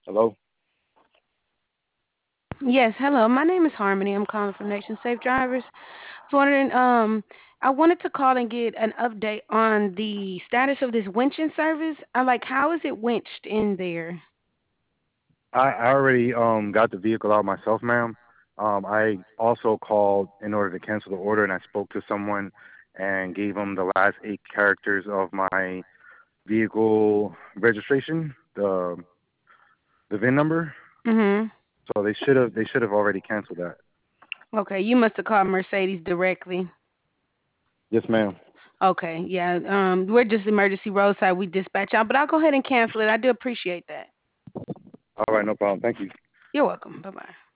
Hello? Yes, hello. My name is Harmony. I'm calling from Nation Safe Drivers. I was wondering, I wanted to call and get an update on the status of this winching service. I like, how is it winched in there? I already got the vehicle out myself, ma'am. I also called in order to cancel the order, and I spoke to someone and gave them the last eight characters of my vehicle registration, the VIN number. Mhm. So they should have already canceled that. Okay, you must have called Mercedes directly. Yes, ma'am. Okay, yeah. We're just emergency roadside. We dispatch out, but I'll go ahead and cancel it. I do appreciate that. All right, no problem. Thank you. You're welcome. Bye bye.